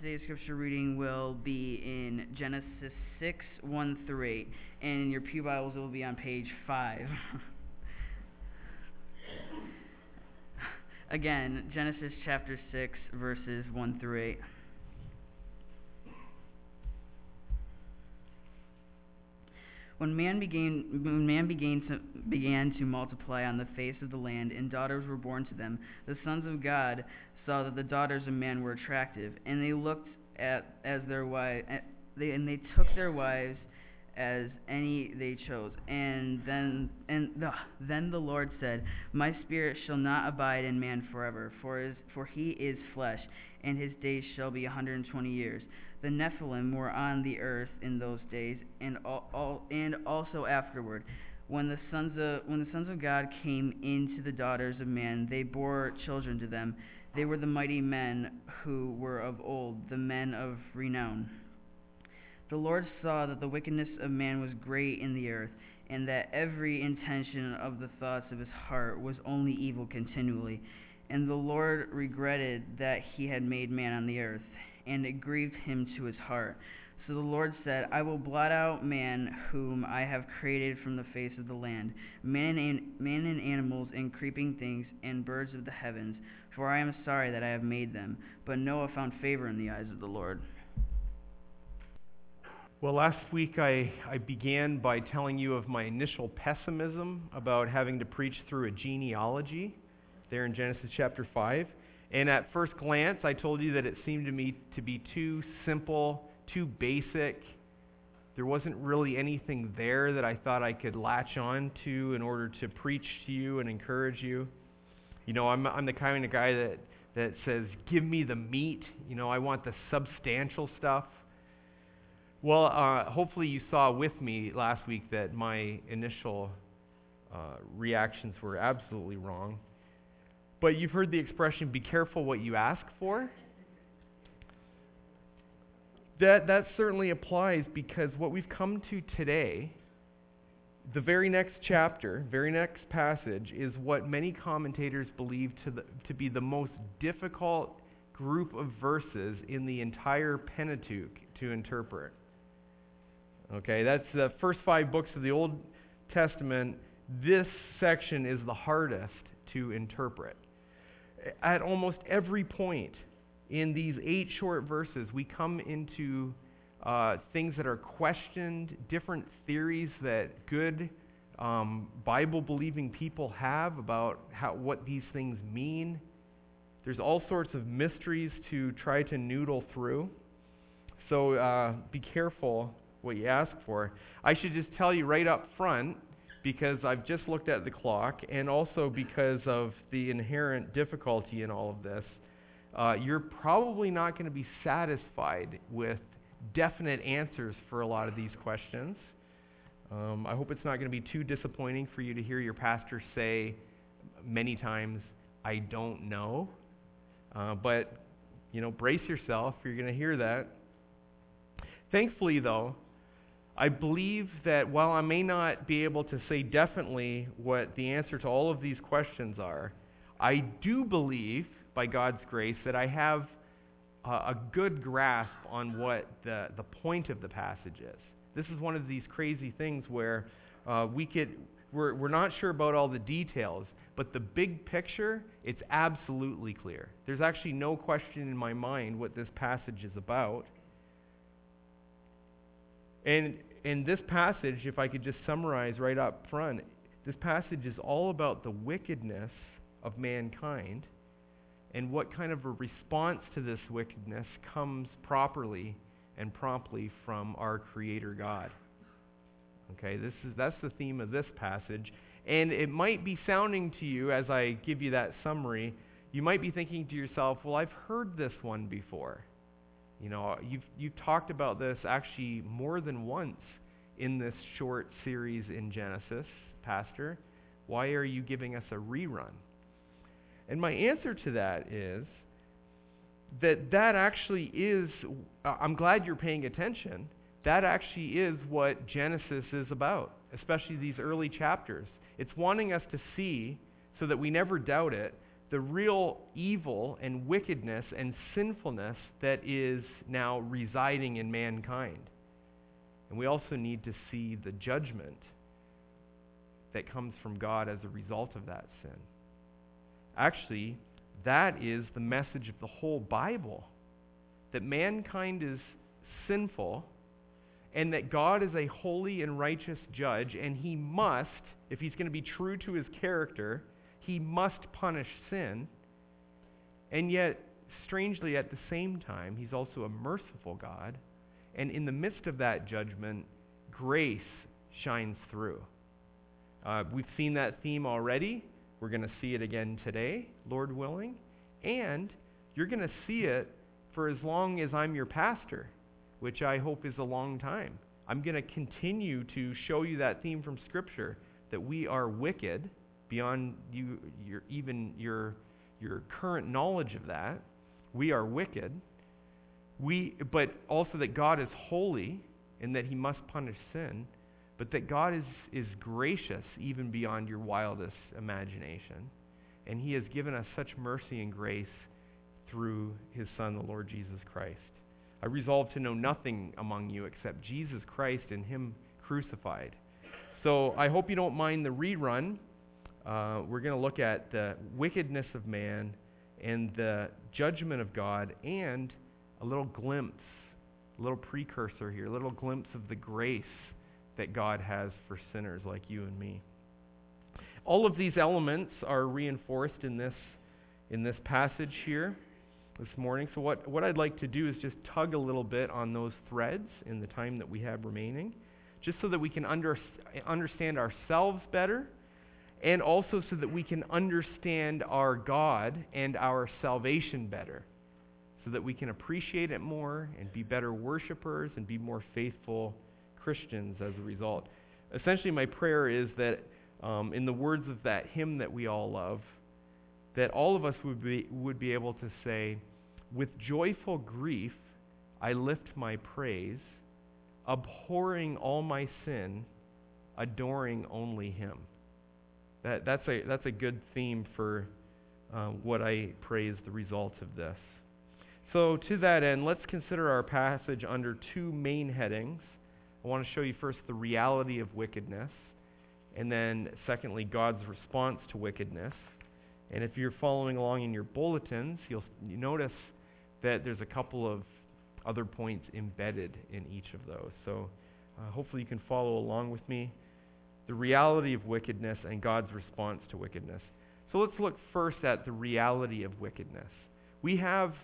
Today's scripture reading will be in Genesis 6, 1 through 8. And in your Pew Bibles, it will be on page 5. Again, Genesis chapter 6, verses 1 through 8. When man began to multiply on the face of the land, and daughters were born to them, the sons of God saw that the daughters of man were attractive, and they looked as their wives, and they took their wives as any they chose. Then the Lord said, "My spirit shall not abide in man forever, for he is flesh, and his days shall be 120 years." The Nephilim were on the earth in those days, and also afterward. When the sons of God came into the daughters of man, they bore children to them. They were the mighty men who were of old, the men of renown. The Lord saw that the wickedness of man was great in the earth, and that every intention of the thoughts of his heart was only evil continually. And the Lord regretted that he had made man on the earth, and it grieved him to his heart. So the Lord said, "I will blot out man whom I have created from the face of the land, man and animals and creeping things and birds of the heavens, for I am sorry that I have made them." But Noah found favor in the eyes of the Lord. Well, last week I began by telling you of my initial pessimism about having to preach through a genealogy there in Genesis chapter 5. And at first glance, I told you that it seemed to me to be too simple, too basic. There wasn't really anything there that I thought I could latch on to in order to preach to you and encourage you. You know, I'm the kind of guy that says, "Give me the meat." You know, I want the substantial stuff. Well, hopefully you saw with me last week that my initial reactions were absolutely wrong. But you've heard the expression, "Be careful what you ask for." That certainly applies, because what we've come to today, the very next chapter, very next passage, is what many commentators believe to be the most difficult group of verses in the entire Pentateuch to interpret. Okay, that's the first 5 books of the Old Testament. This section is the hardest to interpret. At almost every point in these 8 short verses, we come into things that are questioned, different theories that good Bible-believing people have about what these things mean. There's all sorts of mysteries to try to noodle through. So be careful what you ask for. I should just tell you right up front, because I've just looked at the clock, and also because of the inherent difficulty in all of this, you're probably not going to be satisfied with definite answers for a lot of these questions. I hope it's not going to be too disappointing for you to hear your pastor say many times, "I don't know." But, brace yourself. You're going to hear that. Thankfully, though, I believe that while I may not be able to say definitely what the answer to all of these questions are, I do believe, by God's grace, that I have a good grasp on what the point of the passage is. This is one of these crazy things where we're not sure about all the details, but the big picture, it's absolutely clear. There's actually no question in my mind what this passage is about. And in this passage, if I could just summarize right up front, this passage is all about the wickedness of mankind and what kind of a response to this wickedness comes properly and promptly from our Creator God. Okay, that's the theme of this passage. And it might be sounding to you, as I give you that summary, you might be thinking to yourself, "Well, I've heard this one before. You've talked about this actually more than once in this short series in Genesis, Pastor. Why are you giving us a rerun?" And my answer to that is that actually is, I'm glad you're paying attention, that actually is what Genesis is about, especially these early chapters. It's wanting us to see, so that we never doubt it, the real evil and wickedness and sinfulness that is now residing in mankind. And we also need to see the judgment that comes from God as a result of that sin. Actually, that is the message of the whole Bible, that mankind is sinful and that God is a holy and righteous judge, and he must, if he's going to be true to his character, he must punish sin. And yet, strangely, at the same time, he's also a merciful God, and in the midst of that judgment, grace shines through. We've seen that theme already. We're going to see it again today, Lord willing. And you're going to see it for as long as I'm your pastor, which I hope is a long time. I'm going to continue to show you that theme from Scripture, that we are wicked beyond your current knowledge of that. We are wicked. But also that God is holy and that he must punish sin, but that God is gracious even beyond your wildest imagination. And he has given us such mercy and grace through his Son, the Lord Jesus Christ. I resolve to know nothing among you except Jesus Christ and him crucified. So I hope you don't mind the rerun. We're going to look at the wickedness of man and the judgment of God, and a little glimpse, a little precursor here, a little glimpse of the grace that God has for sinners like you and me. All of these elements are reinforced in this passage here this morning. So what I'd like to do is just tug a little bit on those threads in the time that we have remaining, just so that we can understand ourselves better, and also so that we can understand our God and our salvation better, so that we can appreciate it more and be better worshipers and be more faithful Christians as a result. Essentially, my prayer is that in the words of that hymn that we all love, that all of us would be able to say, with joyful grief I lift my praise, abhorring all my sin, adoring only him. That's a good theme for what I pray is the result of this. So to that end, let's consider our passage under two main headings. I want to show you first the reality of wickedness, and then secondly, God's response to wickedness. And if you're following along in your bulletins, you notice that there's a couple of other points embedded in each of those. So hopefully you can follow along with me. The reality of wickedness and God's response to wickedness. So let's look first at the reality of wickedness. We have,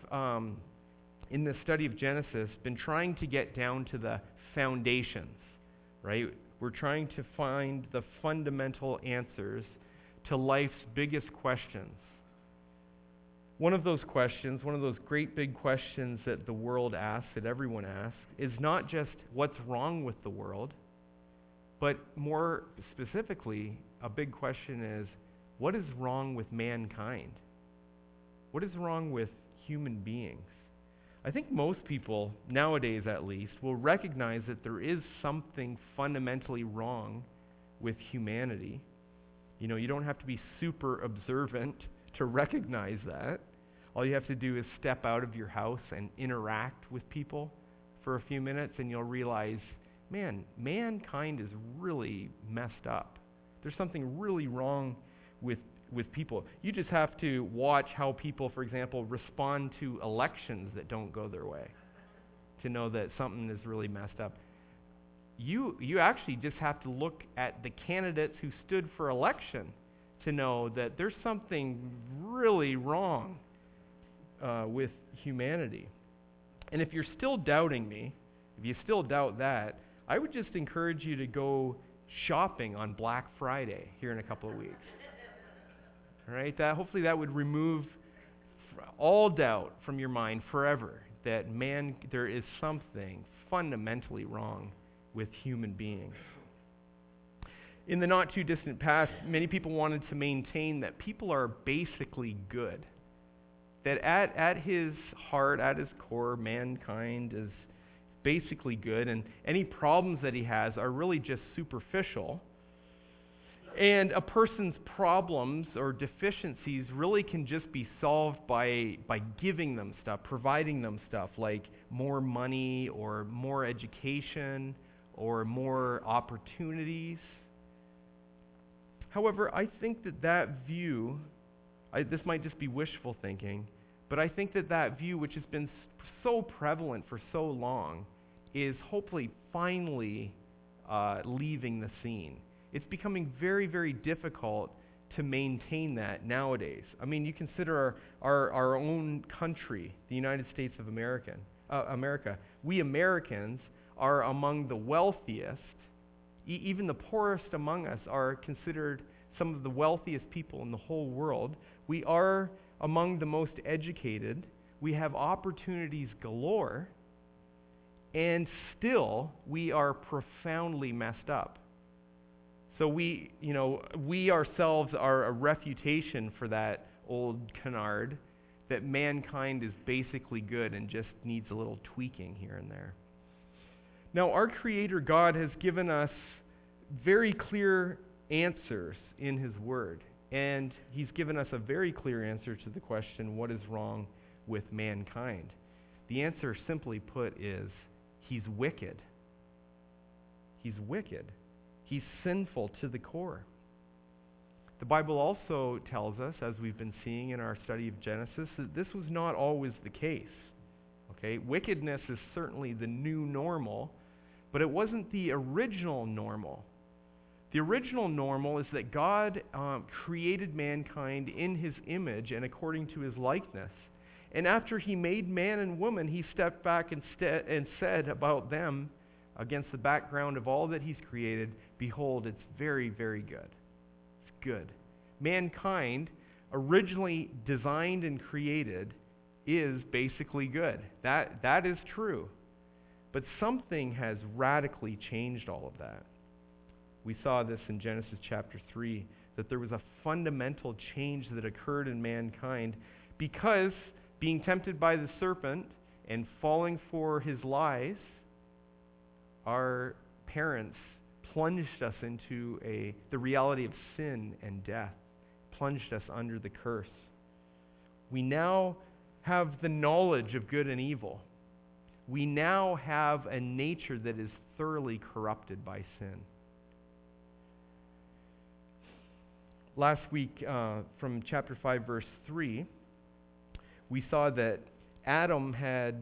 in this study of Genesis, been trying to get down to the foundations, right? We're trying to find the fundamental answers to life's biggest questions. One of those questions, one of those great big questions that the world asks, that everyone asks, is not just what's wrong with the world, but more specifically, a big question is, what is wrong with mankind? What is wrong with human beings? I think most people, nowadays at least, will recognize that there is something fundamentally wrong with humanity. You know, you don't have to be super observant to recognize that. All you have to do is step out of your house and interact with people for a few minutes, and you'll realize, man, mankind is really messed up. There's something really wrong with people. You just have to watch how people, for example, respond to elections that don't go their way to know that something is really messed up. You actually just have to look at the candidates who stood for election to know that there's something really wrong with humanity. And if you're still doubting me, if you still doubt that, I would just encourage you to go shopping on Black Friday here in a couple of weeks. All right? Hopefully that would remove all doubt from your mind forever that there is something fundamentally wrong with human beings. In the not too distant past, many people wanted to maintain that people are basically good. That at his heart, at his core, mankind is basically good, and any problems that he has are really just superficial. And a person's problems or deficiencies really can just be solved by giving them stuff, providing them stuff like more money or more education or more opportunities. However, I think that view, this might just be wishful thinking, but I think that view, which has been so prevalent for so long, is hopefully finally leaving the scene. It's becoming very, very difficult to maintain that nowadays. I mean, you consider our own country, the United States of America. We Americans are among the wealthiest. Even the poorest among us are considered some of the wealthiest people in the whole world. We are among the most educated. We have opportunities galore. And still, we are profoundly messed up. So we ourselves are a refutation for that old canard that mankind is basically good and just needs a little tweaking here and there. Now, our Creator God has given us very clear answers in His Word. And He's given us a very clear answer to the question, what is wrong with mankind? The answer, simply put, is he's wicked. He's wicked. He's sinful to the core. The Bible also tells us, as we've been seeing in our study of Genesis, that this was not always the case. Okay? Wickedness is certainly the new normal, but it wasn't the original normal. The original normal is that God created mankind in His image and according to His likeness. And after He made man and woman, He stepped back and said about them, against the background of all that He's created, behold, it's very, very good. It's good. Mankind, originally designed and created, is basically good. That is true. But something has radically changed all of that. We saw this in Genesis chapter 3, that there was a fundamental change that occurred in mankind because being tempted by the serpent and falling for his lies, our parents plunged us into the reality of sin and death, plunged us under the curse. We now have the knowledge of good and evil. We now have a nature that is thoroughly corrupted by sin. Last week, from chapter 5, verse 3, we saw that Adam had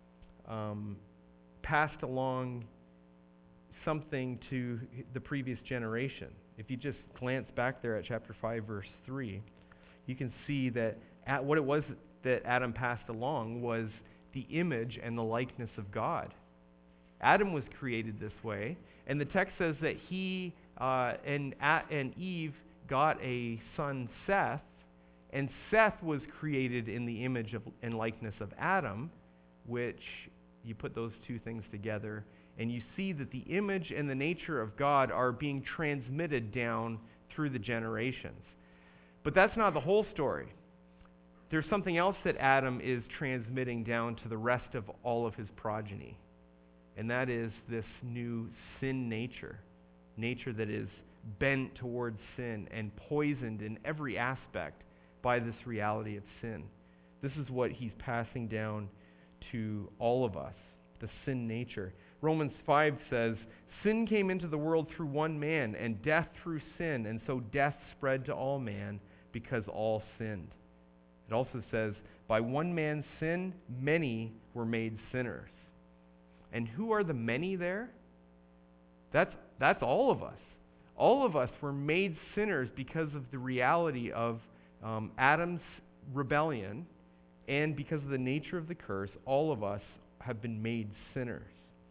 passed along something to the previous generation. If you just glance back there at chapter 5, verse 3, you can see that what it was that Adam passed along was the image and the likeness of God. Adam was created this way, and the text says that he and Eve got a son, Seth, and Seth was created in the image and likeness of Adam, which you put those two things together, and you see that the image and the nature of God are being transmitted down through the generations. But that's not the whole story. There's something else that Adam is transmitting down to the rest of all of his progeny, and that is this new sin nature that is bent towards sin and poisoned in every aspect by this reality of sin. This is what he's passing down to all of us, the sin nature. Romans 5 says, sin came into the world through one man, and death through sin, and so death spread to all man because all sinned. It also says, by one man's sin, many were made sinners. And who are the many there? That's all of us. All of us were made sinners because of the reality of Adam's rebellion, and because of the nature of the curse, all of us have been made sinners.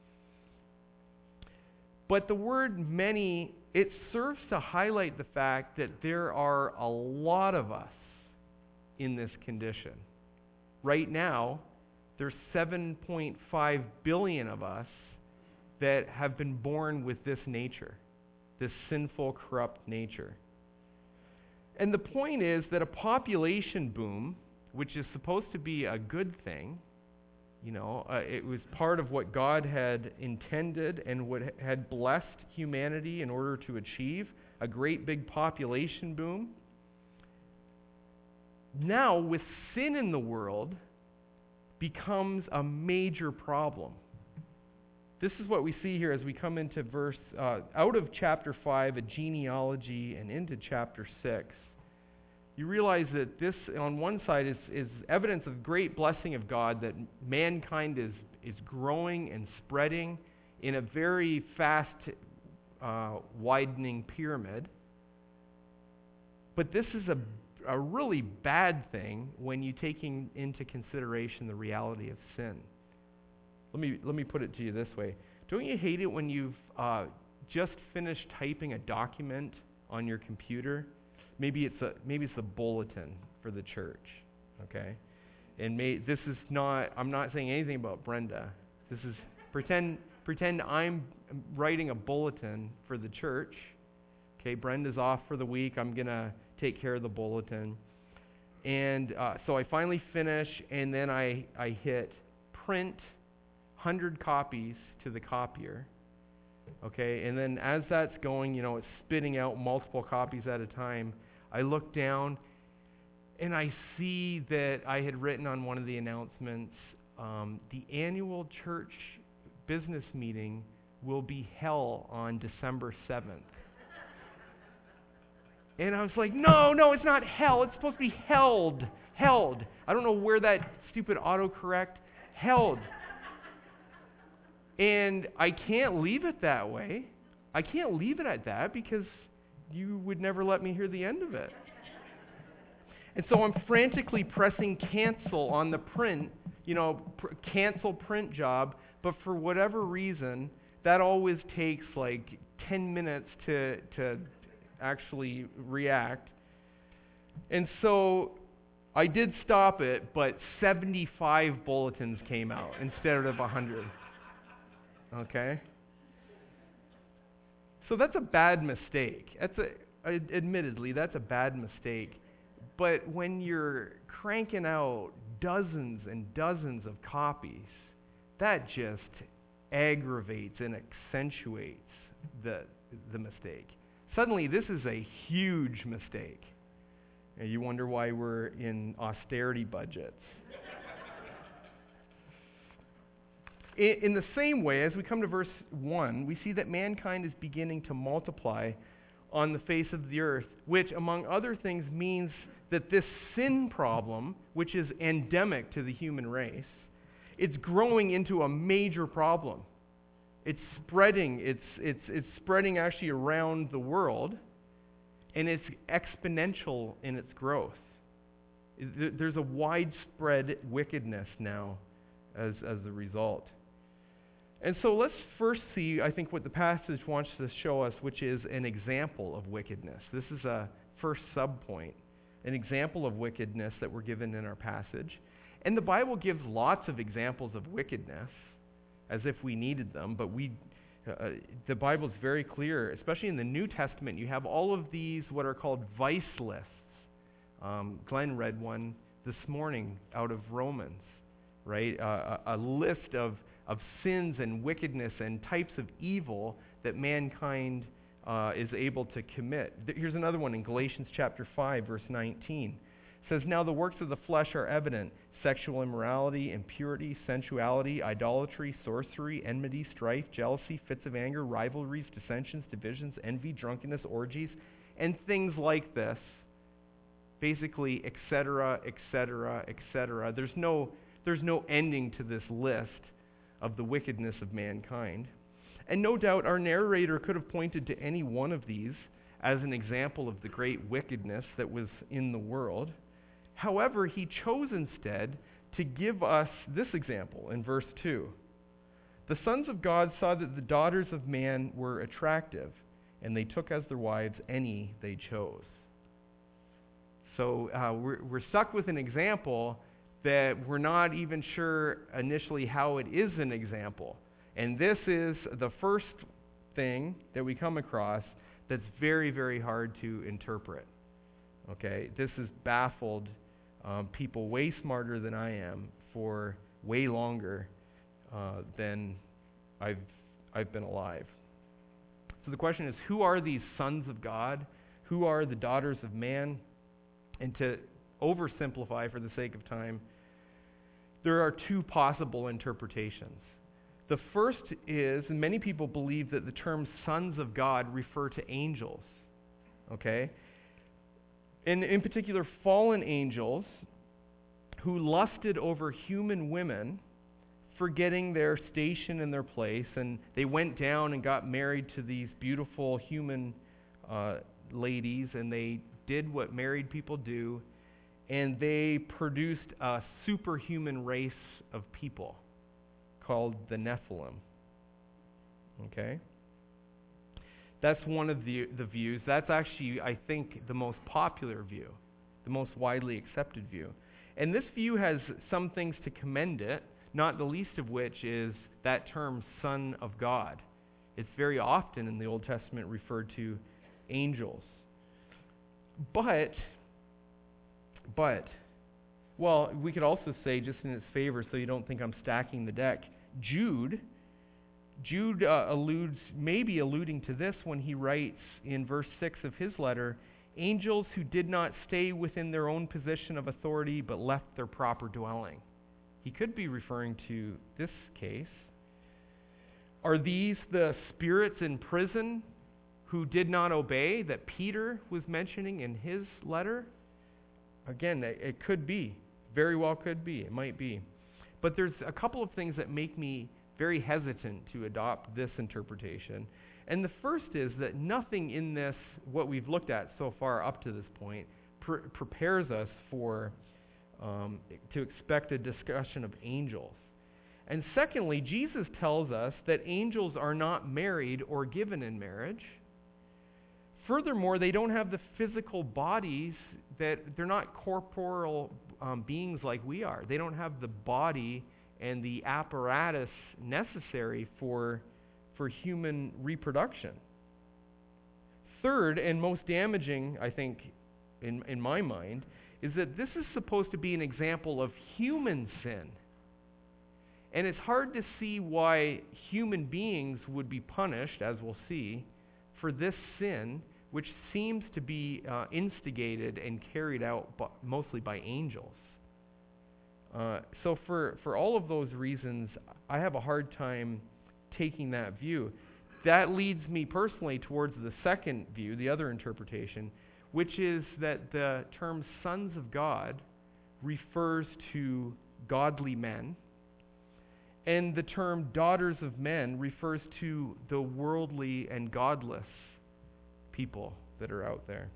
But the word many, it serves to highlight the fact that there are a lot of us in this condition. Right now, there's 7.5 billion of us that have been born with this nature, this sinful, corrupt nature. And the point is that a population boom, which is supposed to be a good thing, it was part of what God had intended and what had blessed humanity in order to achieve, a great big population boom. Now, with sin in the world, becomes a major problem. This is what we see here as we come into out of chapter 5, a genealogy, and into chapter 6. You realize that this, on one side, is evidence of great blessing of God, that mankind is growing and spreading in a very fast widening pyramid. But this is a really bad thing when you taking into consideration the reality of sin. Let me put it to you this way. Don't you hate it when you've just finished typing a document on your computer? Maybe it's a bulletin for the church, okay? And this is not, I'm not saying anything about Brenda. This is, pretend I'm writing a bulletin for the church. Okay, Brenda's off for the week. I'm going to take care of the bulletin. And so I finally finish, and then I hit print 100 copies to the copier. Okay, and then as that's going, it's spitting out multiple copies at a time. I look down, and I see that I had written on one of the announcements, the annual church business meeting will be held on December 7th. And I was like, no, it's not hell. It's supposed to be held. Held. I don't know where that stupid autocorrect, held. And I can't leave it that way. I can't leave it at that because you would never let me hear the end of it. And so I'm frantically pressing cancel on the print, cancel print job, but for whatever reason, that always takes like 10 minutes to actually react. And so I did stop it, but 75 bulletins came out instead of 100. Okay? So that's a bad mistake. Admittedly, that's a bad mistake. But when you're cranking out dozens and dozens of copies, that just aggravates and accentuates the mistake. Suddenly, this is a huge mistake. And you wonder why we're in austerity budgets. In the same way, as we come to verse 1, we see that mankind is beginning to multiply on the face of the earth, which, among other things, means that this sin problem, which is endemic to the human race, it's growing into a major problem. It's spreading. It's spreading actually around the world, and it's exponential in its growth. There's a widespread wickedness now as a result. And so let's first see, I think, what the passage wants to show us, which is an example of wickedness. This is a first subpoint, an example of wickedness that we're given in our passage. And the Bible gives lots of examples of wickedness, as if we needed them, but the Bible is very clear, especially in the New Testament. You have all of these, what are called vice lists. Glenn read one this morning out of Romans, right? A list of sins and wickedness and types of evil that mankind is able to commit. Here's another one in Galatians chapter 5, verse 19. It says, "Now the works of the flesh are evident: sexual immorality, impurity, sensuality, idolatry, sorcery, enmity, strife, jealousy, fits of anger, rivalries, dissensions, divisions, envy, drunkenness, orgies, and things like this." Basically, etc., etc., etc. There's no ending to this list of the wickedness of mankind. And no doubt our narrator could have pointed to any one of these as an example of the great wickedness that was in the world. However, he chose instead to give us this example in verse 2. "The sons of God saw that the daughters of man were attractive, and they took as their wives any they chose." So we're stuck with an example that we're not even sure initially how it is an example. And this is the first thing that we come across that's very, very hard to interpret. Okay, this has baffled people way smarter than I am for way longer than I've been alive. So the question is, who are these sons of God? Who are the daughters of man? And to oversimplify for the sake of time, there are two possible interpretations. The first is, and many people believe that the term sons of God refer to angels. Okay? And in particular, fallen angels who lusted over human women, forgetting their station and their place, and they went down and got married to these beautiful human ladies, and they did what married people do, and they produced a superhuman race of people called the Nephilim. Okay? That's one of the views. That's actually, I think, the most popular view, the most widely accepted view. And this view has some things to commend it, not the least of which is that term, Son of God. It's very often in the Old Testament referred to angels. But, well, we could also say, just in its favor, so you don't think I'm stacking the deck, Jude maybe alluding to this when he writes in verse 6 of his letter, angels who did not stay within their own position of authority but left their proper dwelling. He could be referring to this case. Are these the spirits in prison who did not obey that Peter was mentioning in his letter? Again, it could be. Very well could be. It might be. But there's a couple of things that make me very hesitant to adopt this interpretation. And the first is that nothing in this, what we've looked at so far up to this point, prepares us for to expect a discussion of angels. And secondly, Jesus tells us that angels are not married or given in marriage. Furthermore, they don't have the physical bodies, that they're not corporeal beings like we are. They don't have the body and the apparatus necessary for human reproduction. Third, and most damaging, I think, in my mind, is that this is supposed to be an example of human sin. And it's hard to see why human beings would be punished, as we'll see, for this sin, which seems to be instigated and carried out mostly by angels. So for all of those reasons, I have a hard time taking that view. That leads me personally towards the second view, the other interpretation, which is that the term sons of God refers to godly men, and the term daughters of men refers to the worldly and godless people that are out there.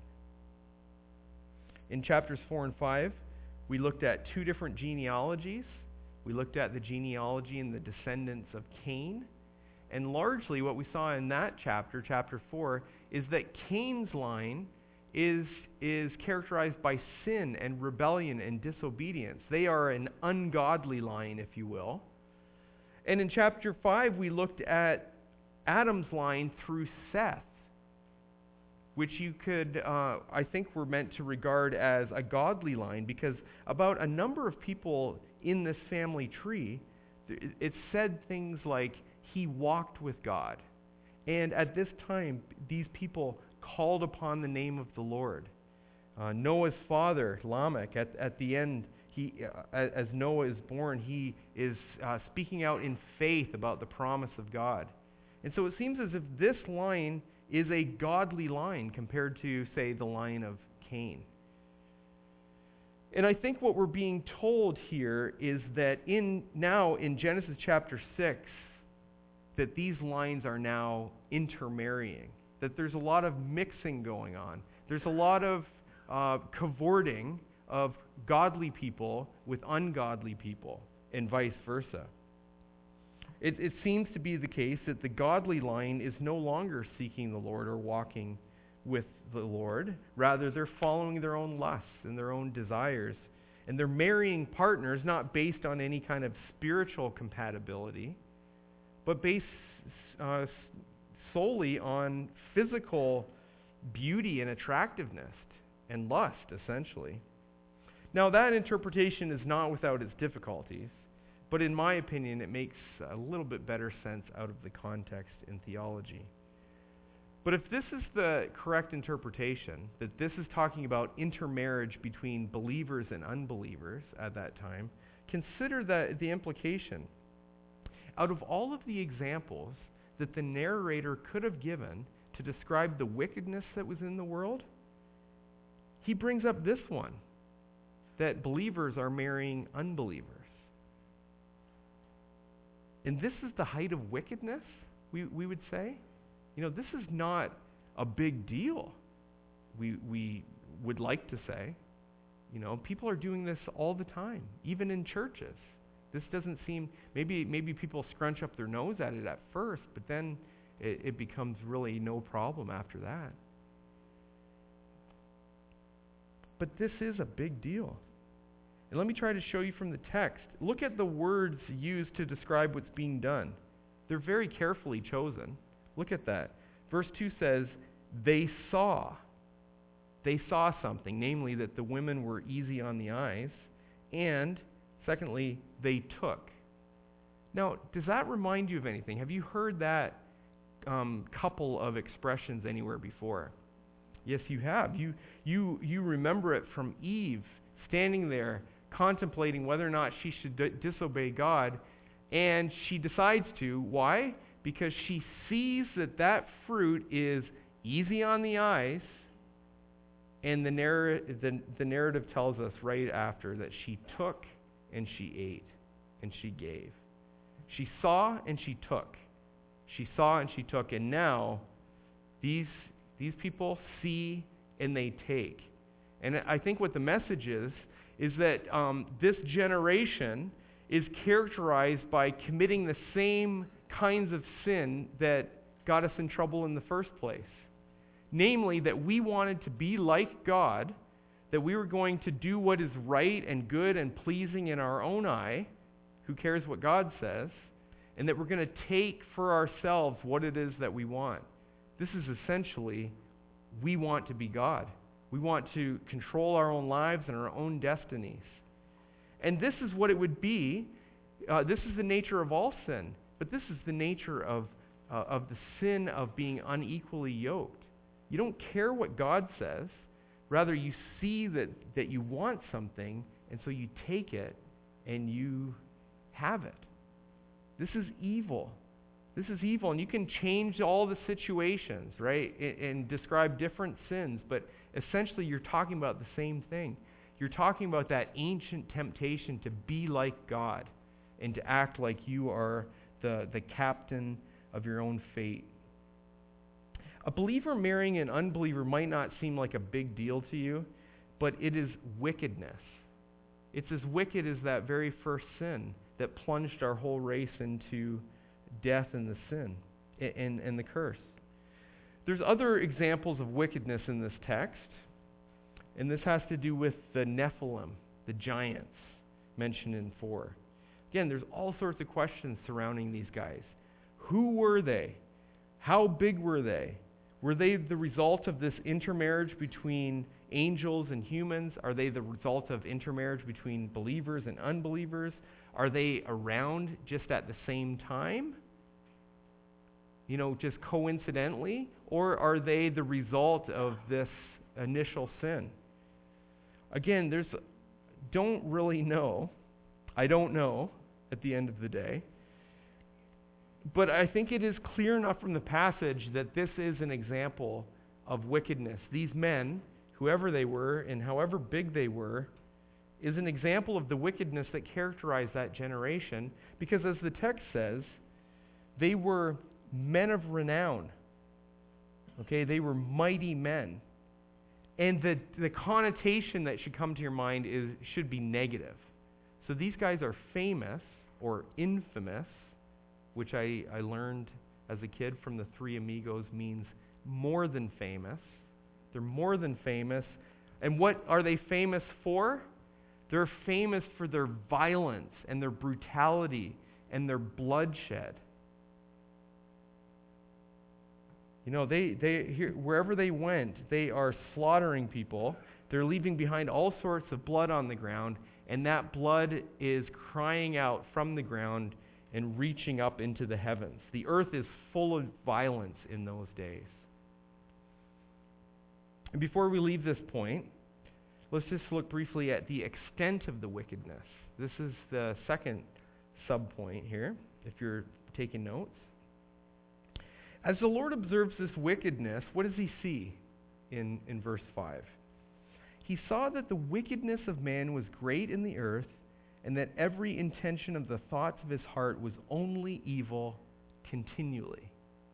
In chapters 4 and 5, we looked at two different genealogies. We looked at the genealogy and the descendants of Cain. And largely what we saw in that chapter, chapter 4, is that Cain's line is characterized by sin and rebellion and disobedience. They are an ungodly line, if you will. And in chapter 5, we looked at Adam's line through Seth, which you could, I think, were meant to regard as a godly line, because about a number of people in this family tree, it said things like, he walked with God. And at this time, these people called upon the name of the Lord. Noah's father, Lamech, at the end, as Noah is born, he is speaking out in faith about the promise of God. And so it seems as if this line is a godly line compared to, say, the line of Cain. And I think what we're being told here is that now in Genesis chapter 6, that these lines are now intermarrying, that there's a lot of mixing going on. There's a lot of cavorting of godly people with ungodly people, and vice versa. It seems to be the case that the godly line is no longer seeking the Lord or walking with the Lord. Rather, they're following their own lusts and their own desires. And they're marrying partners not based on any kind of spiritual compatibility, but based solely on physical beauty and attractiveness and lust, essentially. Now, that interpretation is not without its difficulties, but in my opinion, it makes a little bit better sense out of the context in theology. But if this is the correct interpretation, that this is talking about intermarriage between believers and unbelievers at that time, consider the implication. Out of all of the examples that the narrator could have given to describe the wickedness that was in the world, he brings up this one, that believers are marrying unbelievers. And this is the height of wickedness, we would say. This is not a big deal, we would like to say. People are doing this all the time, even in churches. This doesn't seem, maybe people scrunch up their nose at it at first, but then it becomes really no problem after that. But this is a big deal. And let me try to show you from the text. Look at the words used to describe what's being done. They're very carefully chosen. Look at that. Verse 2 says, they saw. They saw something, namely that the women were easy on the eyes, and secondly, they took. Now, does that remind you of anything? Have you heard that couple of expressions anywhere before? Yes, you have. You remember it from Eve standing there contemplating whether or not she should disobey God, and she decides to. Why? Because she sees that fruit is easy on the eyes, and the narrative tells us right after that she took and she ate and she gave. She saw and she took. She saw and she took, and now these people see and they take. And I think what the message is that this generation is characterized by committing the same kinds of sin that got us in trouble in the first place. Namely, that we wanted to be like God, that we were going to do what is right and good and pleasing in our own eye, who cares what God says, and that we're going to take for ourselves what it is that we want. This is essentially, we want to be God. We want to control our own lives and our own destinies. And this is what it would be. This is the nature of all sin, but this is the nature of the sin of being unequally yoked. You don't care what God says. Rather, you see that you want something, and so you take it and you have it. This is evil. This is evil, and you can change all the situations, right, and describe different sins, but essentially you're talking about the same thing. You're talking about that ancient temptation to be like God and to act like you are the captain of your own fate. A believer marrying an unbeliever might not seem like a big deal to you, but it is wickedness. It's as wicked as that very first sin that plunged our whole race into death and the sin and the curse. There's other examples of wickedness in this text, and this has to do with the Nephilim, the giants mentioned in 4. Again, there's all sorts of questions surrounding these guys. Who were they? How big were they? Were they the result of this intermarriage between angels and humans? Are they the result of intermarriage between believers and unbelievers? Are they around just at the same time? Just coincidentally? Or are they the result of this initial sin? Again, don't really know. I don't know at the end of the day. But I think it is clear enough from the passage that this is an example of wickedness. These men, whoever they were and however big they were, is an example of the wickedness that characterized that generation, because as the text says, they were men of renown. Okay, they were mighty men. And the connotation that should come to your mind should be negative. So these guys are famous or infamous, which I learned as a kid from the Three Amigos means more than famous. They're more than famous. And what are they famous for? They're famous for their violence and their brutality and their bloodshed. Wherever they went, they are slaughtering people. They're leaving behind all sorts of blood on the ground, and that blood is crying out from the ground and reaching up into the heavens. The earth is full of violence in those days. And before we leave this point, let's just look briefly at the extent of the wickedness. This is the second subpoint here, if you're taking notes. As the Lord observes this wickedness, what does he see in verse 5? He saw that the wickedness of man was great in the earth, and that every intention of the thoughts of his heart was only evil continually.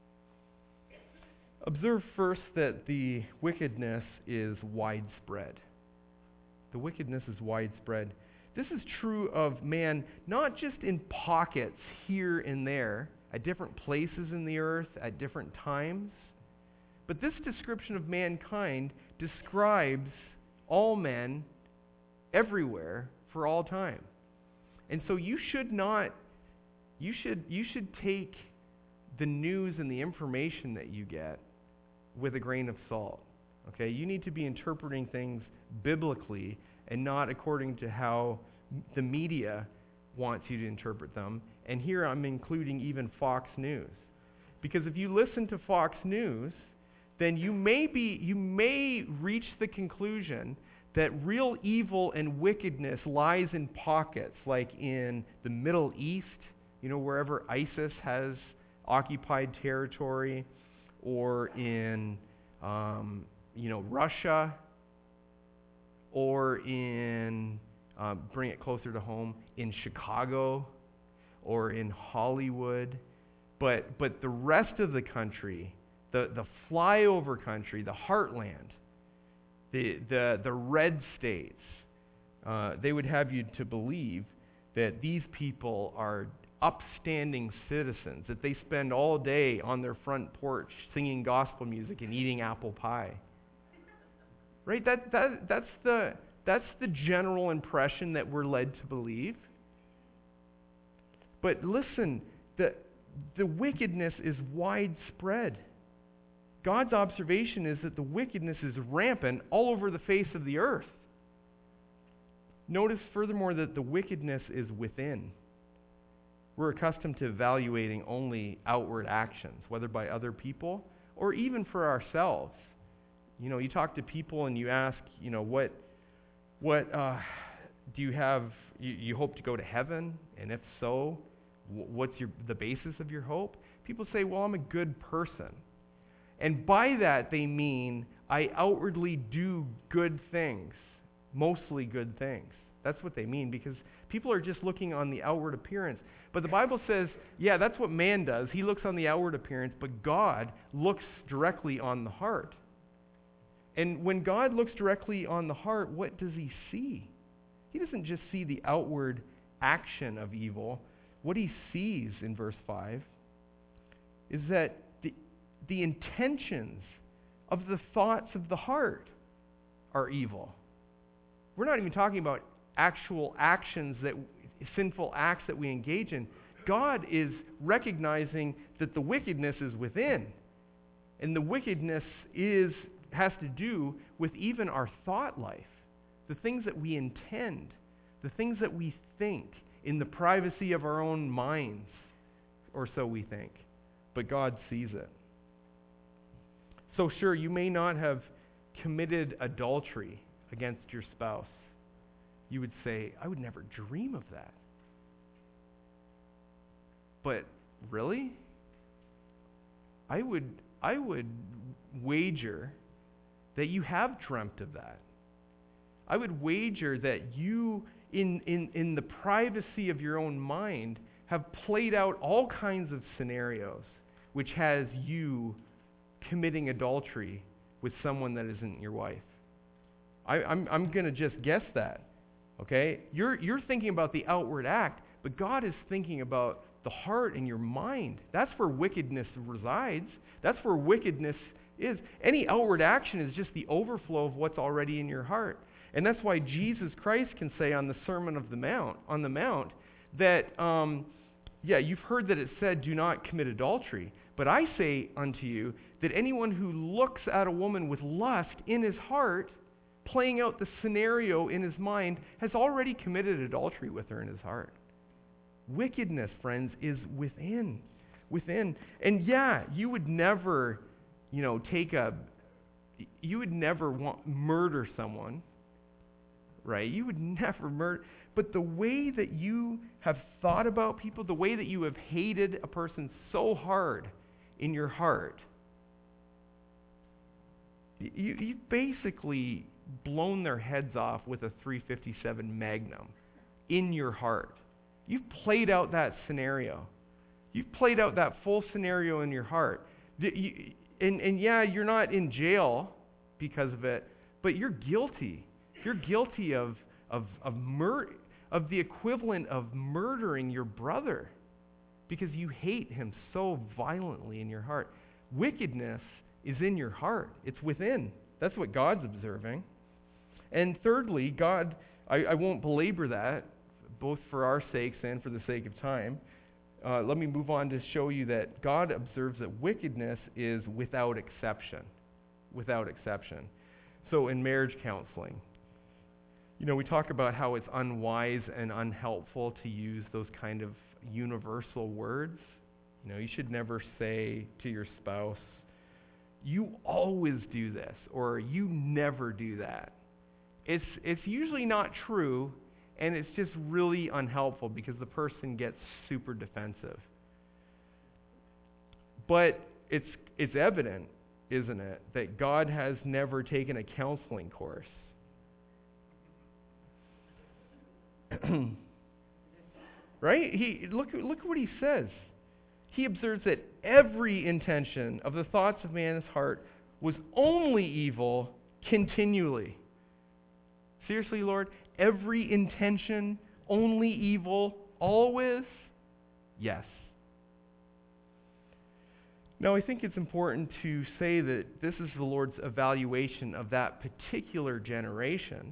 Observe first that the wickedness is widespread. The wickedness is widespread. This is true of man, not just in pockets here and there, at different places in the earth, at different times, but this description of mankind describes all men everywhere for all time. And so you should take the news and the information that you get with a grain of salt. Okay? You need to be interpreting things biblically and not according to how the media wants you to interpret them. And here I'm including even Fox News. Because if you listen to Fox News, then you may reach the conclusion that real evil and wickedness lies in pockets, like in the Middle East, wherever ISIS has occupied territory, or in, Russia, or in, bring it closer to home, in Chicago, or in Hollywood. But the rest of the country, the flyover country, the heartland, the red states, they would have you to believe that these people are upstanding citizens, that they spend all day on their front porch singing gospel music and eating apple pie. Right? That's the general impression that we're led to believe. But listen, the wickedness is widespread. God's observation is that the wickedness is rampant all over the face of the earth. Notice furthermore that the wickedness is within. We're accustomed to evaluating only outward actions, whether by other people or even for ourselves. You talk to people and you ask, what do you have? You hope to go to heaven, and if so, what's the basis of your hope? People say, well, I'm a good person. And by that they mean I outwardly do good things, mostly good things. That's what they mean, because people are just looking on the outward appearance. But the Bible says, yeah, that's what man does. He looks on the outward appearance, but God looks directly on the heart. And when God looks directly on the heart, what does he see? He doesn't just see the outward action of evil. What he sees in verse 5 is that the intentions of the thoughts of the heart are evil. We're not even talking about actual actions, sinful acts that we engage in. God is recognizing that the wickedness is within. And the wickedness has to do with even our thought life, the things that we intend, the things that we think in the privacy of our own minds, or so we think. But God sees it. So sure, you may not have committed adultery against your spouse. You would say, I would never dream of that. But really? I would wager that you have dreamt of that. I would wager that you, in the privacy of your own mind, have played out all kinds of scenarios which has you committing adultery with someone that isn't your wife. I'm going to just guess that. Okay? You're thinking about the outward act, but God is thinking about the heart and your mind. That's where wickedness resides. That's where wickedness is. Any outward action is just the overflow of what's already in your heart. And that's why Jesus Christ can say on the Sermon on the Mount, that, you've heard that it said, do not commit adultery. But I say unto you that anyone who looks at a woman with lust in his heart, playing out the scenario in his mind, has already committed adultery with her in his heart. Wickedness, friends, is within. And yeah, you would never, take a you would never murder someone, right? You would never murder. But the way that you have thought about people, the way that you have hated a person so hard in your heart, you've basically blown their heads off with a .357 Magnum in your heart. You've played out that scenario. You've played out that full scenario in your heart. And yeah, you're not in jail because of it, but you're guilty. You're guilty of the equivalent of murdering your brother because you hate him so violently in your heart. Wickedness is in your heart. It's within. That's what God's observing. And thirdly, God, I won't belabor that, both for our sakes and for the sake of time. Let me move on to show you that God observes that wickedness is without exception. Without exception. So in marriage counseling, we talk about how it's unwise and unhelpful to use those kind of universal words. You should never say to your spouse, "You always do this," or "You never do that." It's usually not true, and it's just really unhelpful because the person gets super defensive. But it's evident, isn't it, that God has never taken a counseling course. Right? Look what he says. He observes that every intention of the thoughts of man's heart was only evil continually. Seriously, Lord? Every intention only evil always? Yes. Now, I think it's important to say that this is the Lord's evaluation of that particular generation.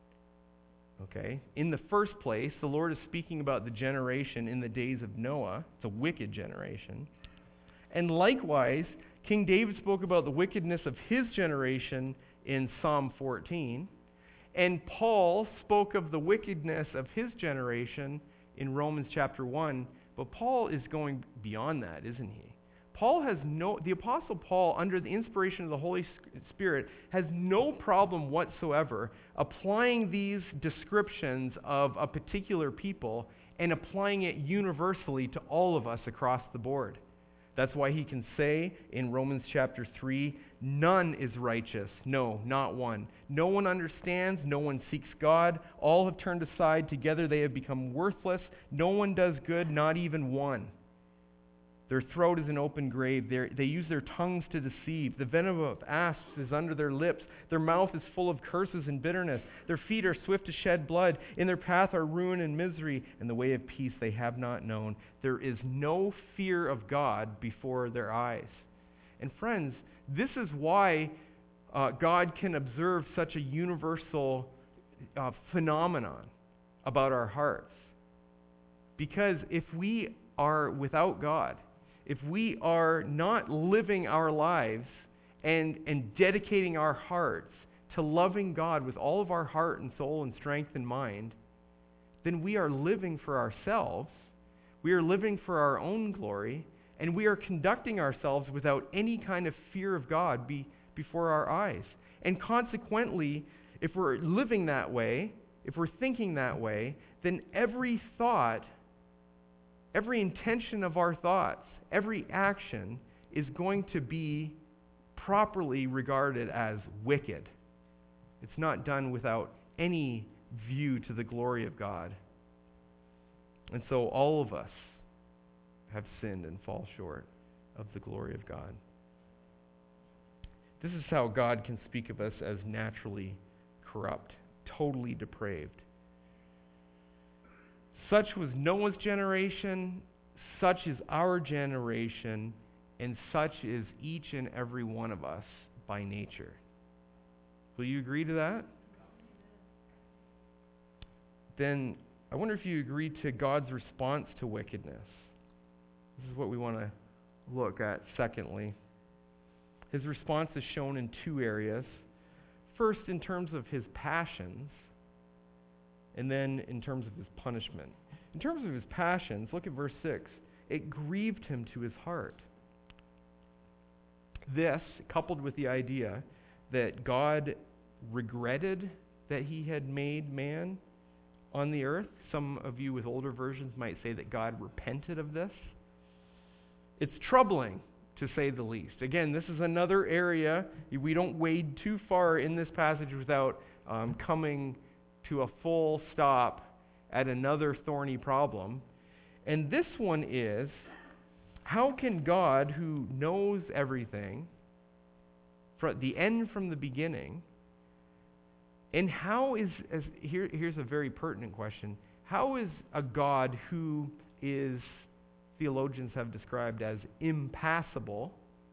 Okay? In the first place, the Lord is speaking about the generation in the days of Noah. It's a wicked generation. And likewise, King David spoke about the wickedness of his generation in Psalm 14. And Paul spoke of the wickedness of his generation in Romans chapter 1. But Paul is going beyond that, isn't he? The Apostle Paul, under the inspiration of the Holy Spirit, has no problem whatsoever applying these descriptions of a particular people and applying it universally to all of us across the board. That's why he can say in Romans chapter 3, "None is righteous, no, not one. No one understands, no one seeks God. All have turned aside, together they have become worthless. No one does good, not even one. Their throat is an open grave. They use their tongues to deceive. The venom of asps is under their lips. Their mouth is full of curses and bitterness. Their feet are swift to shed blood. In their path are ruin and misery, and the way of peace they have not known. There is no fear of God before their eyes." And friends, this is why God can observe such a universal phenomenon about our hearts. Because if we are without God, if we are not living our lives and dedicating our hearts to loving God with all of our heart and soul and strength and mind, then we are living for ourselves, we are living for our own glory, and we are conducting ourselves without any kind of fear of God before our eyes. And consequently, if we're living that way, if we're thinking that way, then every thought, every intention of our thoughts, every action is going to be properly regarded as wicked. It's not done without any view to the glory of God. And so all of us have sinned and fall short of the glory of God. This is how God can speak of us as naturally corrupt, totally depraved. Such was Noah's generation, such is our generation, and such is each and every one of us by nature. Will you agree to that? Then I wonder if you agree to God's response to wickedness. This is what we want to look at secondly. His response is shown in two areas. First, in terms of his passions, and then in terms of his punishment. In terms of his passions, look at verse 6. It grieved him to his heart. This, coupled with the idea that God regretted that he had made man on the earth. Some of you with older versions might say that God repented of this. It's troubling, to say the least. Again, this is another area. We don't wade too far in this passage without coming to a full stop at another thorny problem. And this one is, how can God, who knows everything, from the end from the beginning, and here's a very pertinent question, how is a God who is, theologians have described as impassible,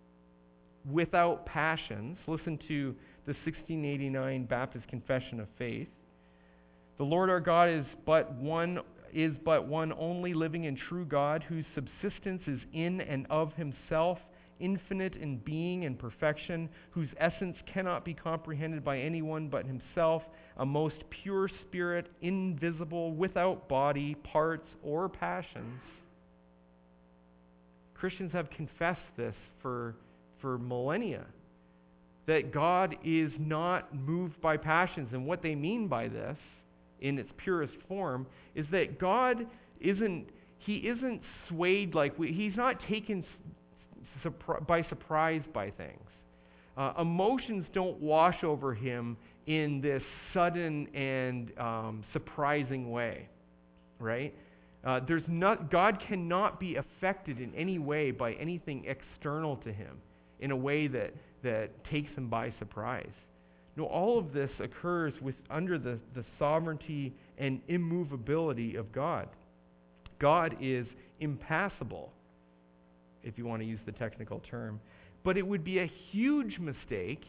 without passions? Listen to the 1689 Baptist Confession of Faith. The Lord our God is but one only living and true God, whose subsistence is in and of himself, infinite in being and perfection, whose essence cannot be comprehended by anyone but himself, a most pure spirit, invisible, without body, parts, or passions. Christians have confessed this for millennia, that God is not moved by passions. And what they mean by this, in its purest form, is that God isn't swayed like he's not taken by surprise by things. Emotions don't wash over him in this sudden and surprising way, right? God cannot be affected in any way by anything external to him in a way that takes him by surprise. No, all of this occurs under the sovereignty and immovability of God. God is impassible, if you want to use the technical term. But it would be a huge mistake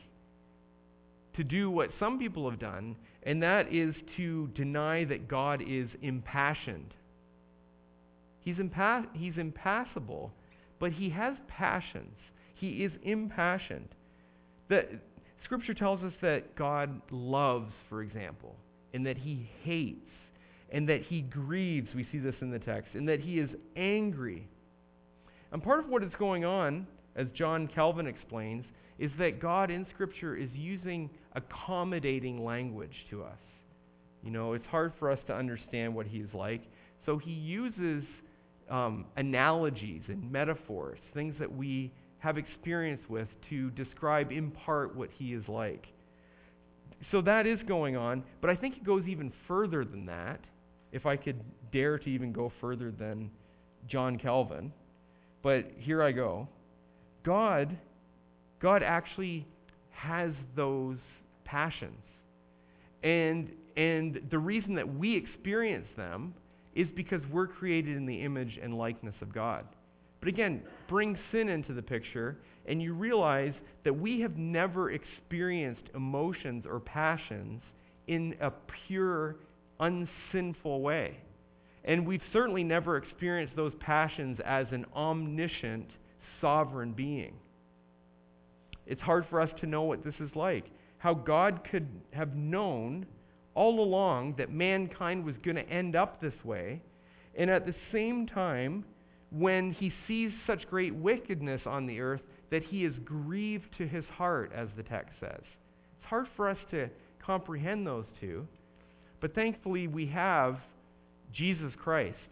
to do what some people have done, and that is to deny that God is impassioned. He's impassible, but he has passions. He is impassioned. Scripture tells us that God loves, for example, and that he hates, and that he grieves. We see this in the text, and that he is angry. And part of what is going on, as John Calvin explains, is that God in Scripture is using accommodating language to us. You know, it's hard for us to understand what he is like, so he uses analogies and metaphors, things that we have experience with, to describe in part what he is like. So that is going on, but I think it goes even further than that, if I could dare to even go further than John Calvin. But here I go. God actually has those passions. And the reason that we experience them is because we're created in the image and likeness of God. But again, bring sin into the picture, and you realize that we have never experienced emotions or passions in a pure, unsinful way. And we've certainly never experienced those passions as an omniscient, sovereign being. It's hard for us to know what this is like. How God could have known all along that mankind was going to end up this way, and at the same time, when he sees such great wickedness on the earth, that he is grieved to his heart, as the text says. It's hard for us to comprehend those two, but thankfully we have Jesus Christ,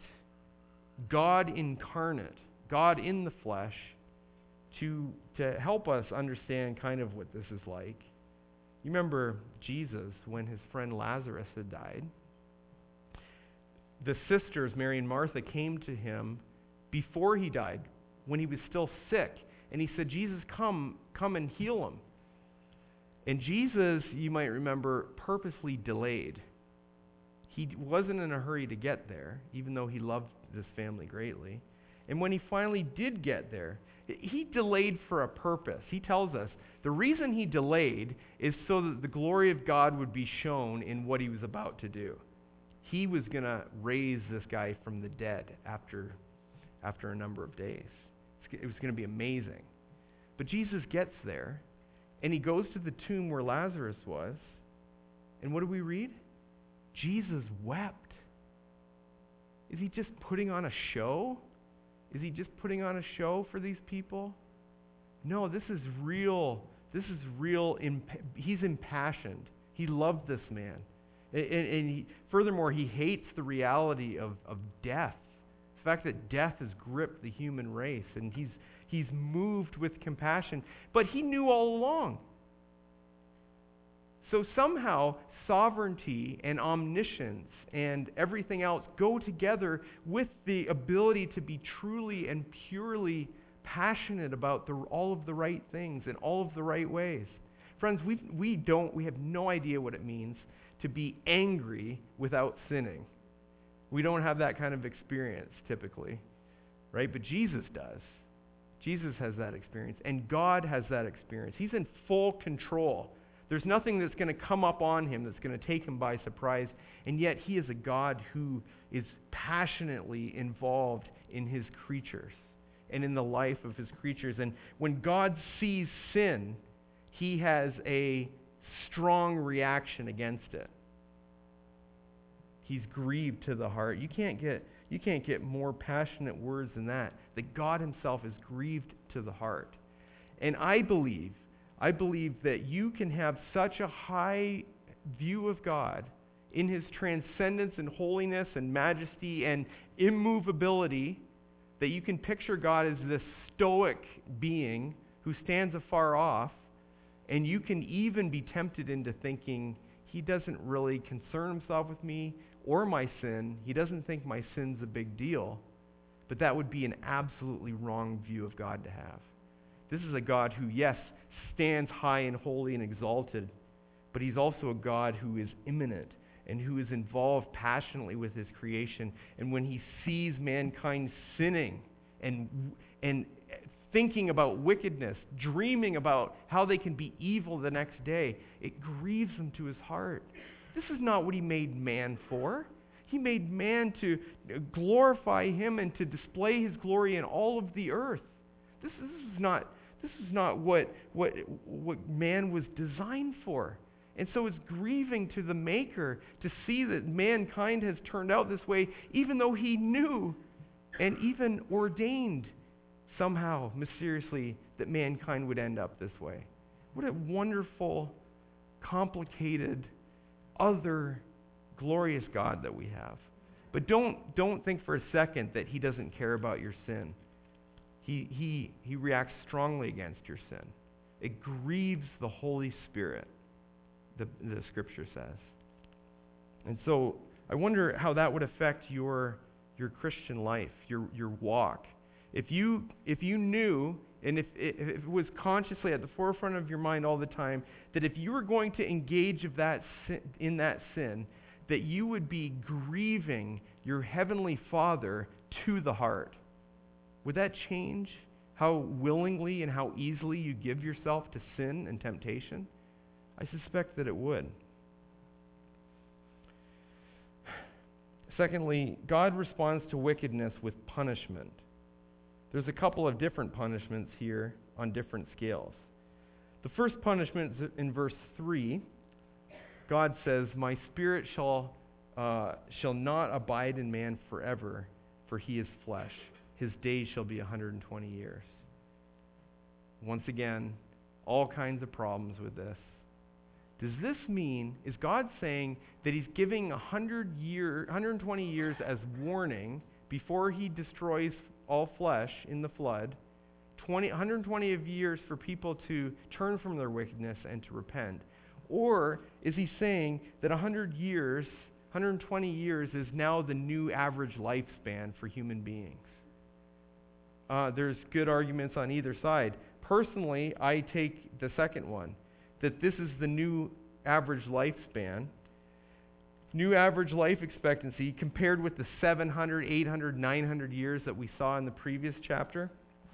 God incarnate, God in the flesh, to help us understand kind of what this is like. You remember Jesus, when his friend Lazarus had died, the sisters, Mary and Martha, came to him before he died, when he was still sick, and he said, Jesus, come and heal him. And Jesus, you might remember, purposely delayed. He wasn't in a hurry to get there, even though he loved this family greatly. And when he finally did get there, he delayed for a purpose. He tells us the reason he delayed is so that the glory of God would be shown in what he was about to do. He was going to raise this guy from the dead after a number of days. It was going to be amazing. But Jesus gets there, and he goes to the tomb where Lazarus was, and what do we read? Jesus wept. Is he just putting on a show? Is he just putting on a show for these people? No, this is real This is real. He's impassioned. He loved this man. Furthermore, he hates the reality of death. The fact that death has gripped the human race, and he's moved with compassion. But he knew all along. So somehow, sovereignty and omniscience and everything else go together with the ability to be truly and purely passionate about all of the right things in all of the right ways. Friends, we have no idea what it means to be angry without sinning. We don't have that kind of experience typically, right? But Jesus does. Jesus has that experience, and God has that experience. He's in full control. There's nothing that's going to come up on him that's going to take him by surprise, and yet he is a God who is passionately involved in his creatures and in the life of his creatures. And when God sees sin, he has a strong reaction against it. He's grieved to the heart. You can't get more passionate words than that. That God himself is grieved to the heart. And I believe that you can have such a high view of God in his transcendence and holiness and majesty and immovability that you can picture God as this stoic being who stands afar off, and you can even be tempted into thinking he doesn't really concern himself with me or my sin. He doesn't think my sin's a big deal. But that would be an absolutely wrong view of God to have. This is a God who, yes, stands high and holy and exalted, but he's also a God who is immanent and who is involved passionately with his creation. And when he sees mankind sinning and thinking about wickedness, dreaming about how they can be evil the next day, it grieves him to his heart. This is not what he made man for. He made man to glorify him and to display his glory in all of the earth. This is not what man was designed for. And so it's grieving to the Maker to see that mankind has turned out this way, even though he knew and even ordained somehow, mysteriously, that mankind would end up this way. What a wonderful, complicated, other glorious God that we have. But don't think for a second that he doesn't care about your sin. He reacts strongly against your sin. It grieves the Holy Spirit, the Scripture says. And so I wonder how that would affect your Christian life, your walk. If you knew, and if it was consciously at the forefront of your mind all the time, that if you were going to engage in that sin, that you would be grieving your Heavenly Father to the heart, would that change how willingly and how easily you give yourself to sin and temptation? I suspect that it would. Secondly, God responds to wickedness with punishment. There's a couple of different punishments here on different scales. The first punishment is in verse 3. God says, "My spirit shall not abide in man forever, for he is flesh. His days shall be 120 years." Once again, all kinds of problems with this. Does this mean, is God saying that he's giving 120 years as warning before he destroys all flesh in the flood, 120 years for people to turn from their wickedness and to repent? Or is he saying that 120 years is now the new average lifespan for human beings? There's good arguments on either side. Personally, I take the second one, that this is the new average lifespan. New average life expectancy compared with the 700, 800, 900 years that we saw in the previous chapter.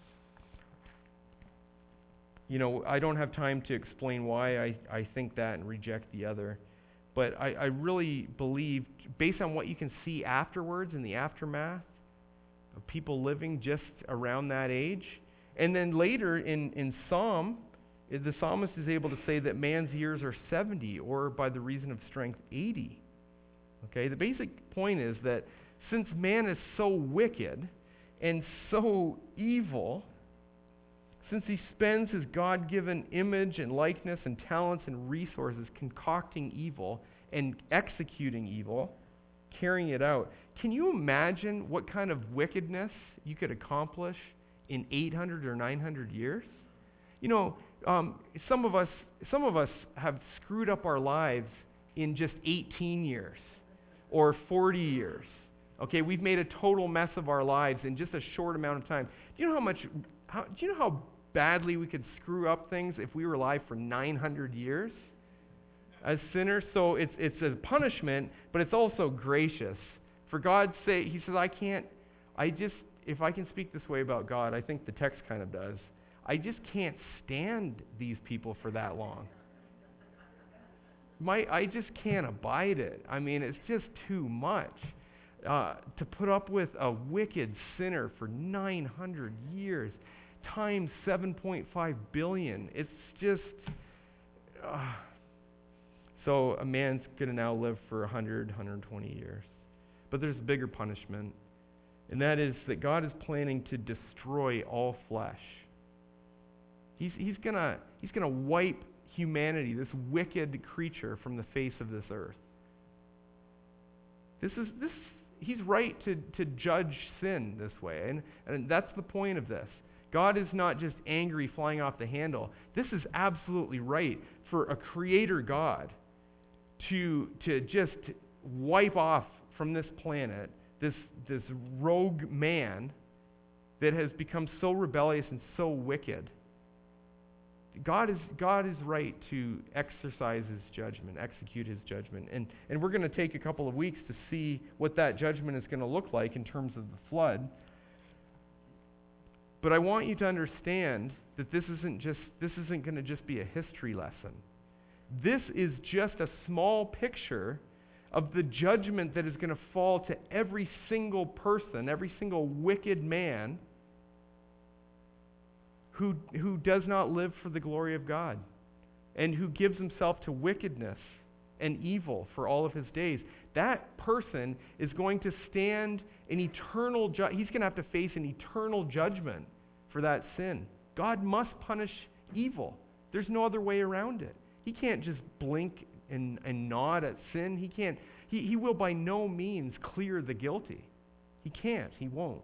I don't have time to explain why I think that and reject the other. But I really believe, based on what you can see afterwards in the aftermath of people living just around that age, and then later in Psalm, the psalmist is able to say that man's years are 70, or by the reason of strength, 80. Okay, the basic point is that since man is so wicked and so evil, since he spends his God-given image and likeness and talents and resources concocting evil and executing evil, carrying it out, can you imagine what kind of wickedness you could accomplish in 800 or 900 years? You know, some of us have screwed up our lives in just 18 years or 40 years. Okay, we've made a total mess of our lives in just a short amount of time. Do you know how badly we could screw up things if we were alive for 900 years as sinners? So it's a punishment, but it's also gracious. For God's sake, he says, if I can speak this way about God, I think the text kind of does. I just can't stand these people for that long. I just can't abide it. I mean, it's just too much. To put up with a wicked sinner for 900 years times 7.5 billion. It's just... So a man's going to now live for 100, 120 years. But there's a bigger punishment, and that is that God is planning to destroy all flesh. He's gonna wipe humanity, this wicked creature, from the face of this earth. He's right to judge sin this way, and that's the point of this. God is not just angry, flying off the handle. This is absolutely right for a creator God to just wipe off from this planet this rogue man that has become so rebellious and so wicked. God is right to exercise his judgment, execute his judgment. And we're going to take a couple of weeks to see what that judgment is going to look like in terms of the flood. But I want you to understand that this isn't going to just be a history lesson. This is just a small picture of the judgment that is going to fall to every single person, every single wicked man who does not live for the glory of God and who gives himself to wickedness and evil for all of his days. That person is going to stand an eternal he's going to have to face an eternal judgment for that sin. God must punish evil. There's no other way around it. He can't just blink and nod at sin. He will by no means clear the guilty. He can't. He won't.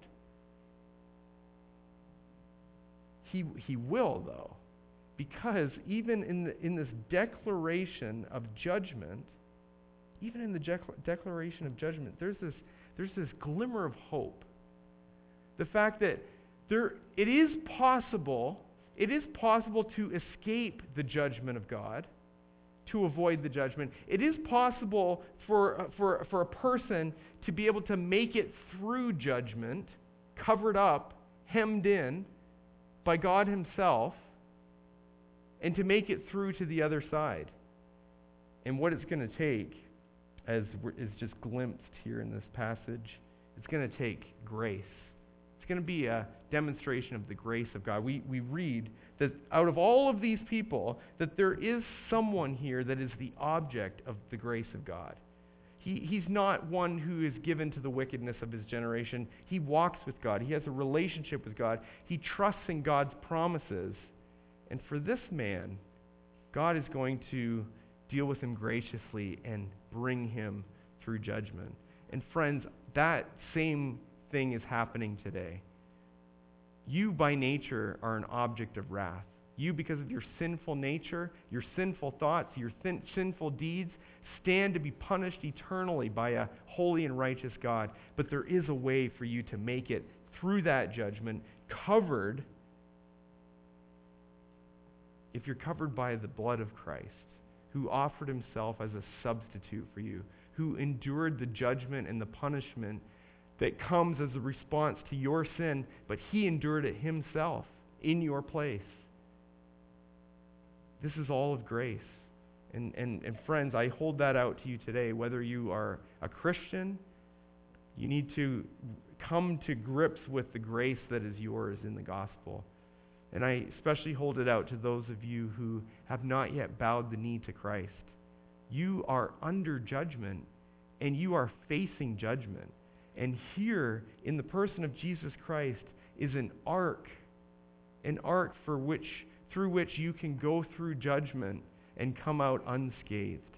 He will, though, because even in this declaration of judgment, even in the declaration of judgment, there's this glimmer of hope. The fact that it is possible to escape the judgment of God, to avoid the judgment. It is possible for a person to be able to make it through judgment, covered up, hemmed in by God himself, and to make it through to the other side. And what it's going to take, as is just glimpsed here in this passage, it's going to take grace. It's going to be a demonstration of the grace of God. We read that out of all of these people, that there is someone here that is the object of the grace of God. He's not one who is given to the wickedness of his generation. He walks with God. He has a relationship with God. He trusts in God's promises. And for this man, God is going to deal with him graciously and bring him through judgment. And friends, that same thing is happening today. You by nature are an object of wrath. You, because of your sinful nature, your sinful thoughts, your sinful deeds, stand to be punished eternally by a holy and righteous God. But there is a way for you to make it through that judgment, covered, if you're covered by the blood of Christ, who offered himself as a substitute for you, who endured the judgment and the punishment that comes as a response to your sin, but he endured it himself in your place. This is all of grace. And friends, I hold that out to you today. Whether you are a Christian, you need to come to grips with the grace that is yours in the gospel. And I especially hold it out to those of you who have not yet bowed the knee to Christ. You are under judgment, and you are facing judgment. And here, in the person of Jesus Christ, is an ark, an ark through which you can go through judgment and come out unscathed.